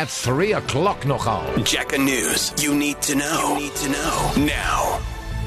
at 3 o'clock nogal. Jacker News. You need to know. Now.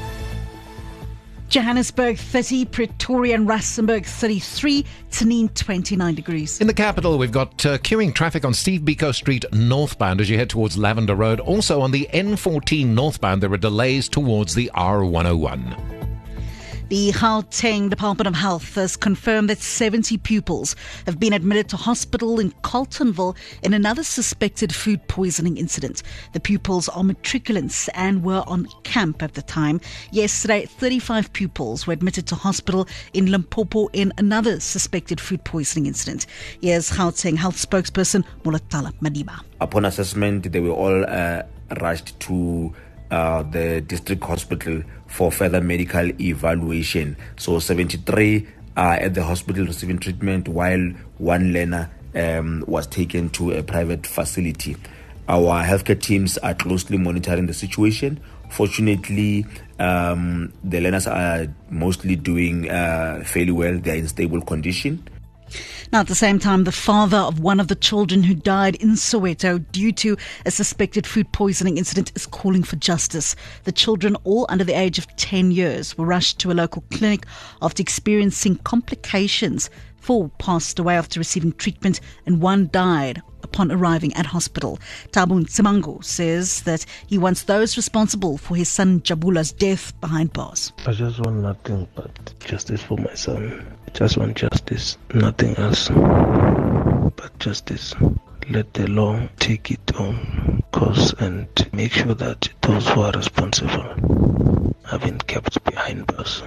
Johannesburg 30, Pretoria and Rustenburg 33, Tanin 29 degrees. In the capital, we've got queuing traffic on Steve Biko Street northbound as you head towards Lavender Road. Also on the N14 northbound, there are delays towards the R101. The Gauteng Department of Health has confirmed that 70 pupils have been admitted to hospital in Carltonville in another suspected food poisoning incident. The pupils are matriculants and were on camp at the time. Yesterday, 35 pupils were admitted to hospital in Limpopo in another suspected food poisoning incident. Here's Gauteng Health spokesperson Molatala Madiba. Upon assessment, they were all rushed to the district hospital for further medical evaluation. So 73 are at the hospital receiving treatment, while one learner was taken to a private facility. Our healthcare teams are closely monitoring the situation. Fortunately, the learners are mostly doing fairly well. They are in stable condition. Now, at the same time, the father of one of the children who died in Soweto due to a suspected food poisoning incident is calling for justice. The children, all under the age of 10 years, were rushed to a local clinic after experiencing complications. 4 passed away after receiving treatment and 1 died upon arriving at hospital. Tabun Simango says that he wants those responsible for his son Jabula's death behind bars. I just want nothing but justice for my son. I just want justice, nothing else but justice. Let the law take its own course and make sure that those who are responsible have been kept behind bars.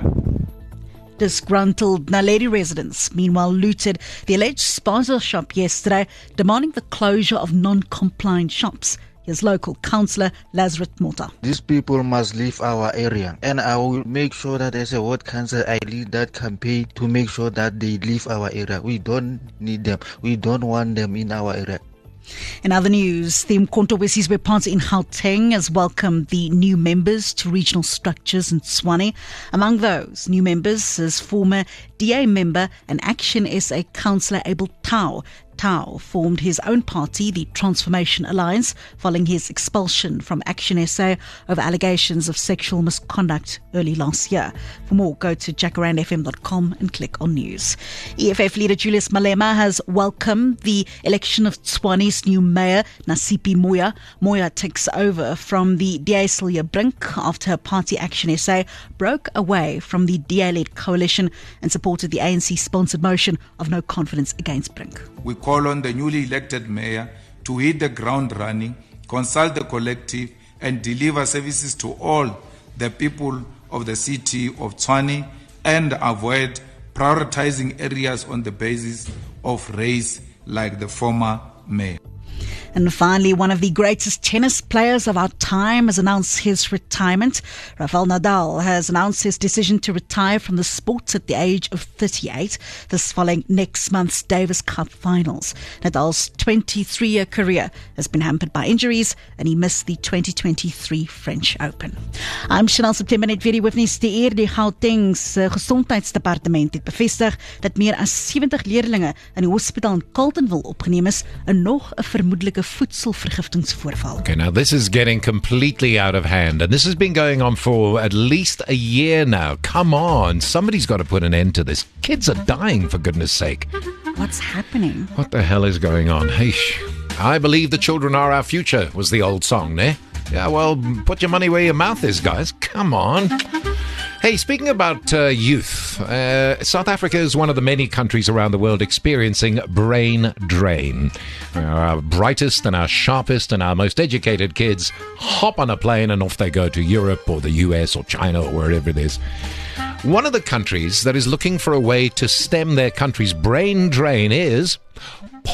Disgruntled Naledi residents, meanwhile, looted the alleged spaza shop yesterday, demanding the closure of non-compliant shops. Here's local councillor Lazarus Mota. These people must leave our area, and I will make sure that as a ward councillor, I lead that campaign to make sure that they leave our area. We don't need them. We don't want them in our area. In other news, the Umkhonto weSizwe Party in Gauteng has welcomed the new members to regional structures in Tshwane. Among those new members is former DA member and Action SA councillor Abel Tau. Tau formed his own party, the Transformation Alliance, following his expulsion from Action SA over allegations of sexual misconduct early last year. For more, go to jacarandfm.com and click on news. EFF leader Julius Malema has welcomed the election of Tshwane's new mayor, Nasipi Moya. Moya takes over from the DA Silja Brink after her party Action SA broke away from the DA-led coalition and supported the ANC-sponsored motion of no confidence against Brink. We call on the newly elected mayor to hit the ground running, consult the collective, and deliver services to all the people of the city of Tshwane and avoid prioritizing areas on the basis of race like the former mayor. And finally, one of the greatest tennis players of our time has announced his retirement. Rafael Nadal has announced his decision to retire from the sport at the age of 38, this following next month's Davis Cup finals. Nadal's 23-year career has been hampered by injuries and he missed the 2023 French Open. I'm Chanel September net weer die hoofnuus. Die eer die Gauteng se gesondheidsdepartement het bevestig dat meer as 70 leerlinge in die hospitaal in Carltonville opgeneem is en nog 'n vermoedelike voedselvergiftingsvoorval. Okay, now this is getting completely out of hand, and this has been going on for at least a year now. Come on, somebody's got to put an end to this. Kids are dying, for goodness sake. What's happening? What the hell is going on? Hey, I believe the children are our future, was the old song, ne? Yeah, well, put your money where your mouth is, guys. Come on. Hey, speaking about youth, South Africa is one of the many countries around the world experiencing brain drain. Our brightest and our sharpest and our most educated kids hop on a plane and off they go to Europe or the US or China or wherever it is. One of the countries that is looking for a way to stem their country's brain drain is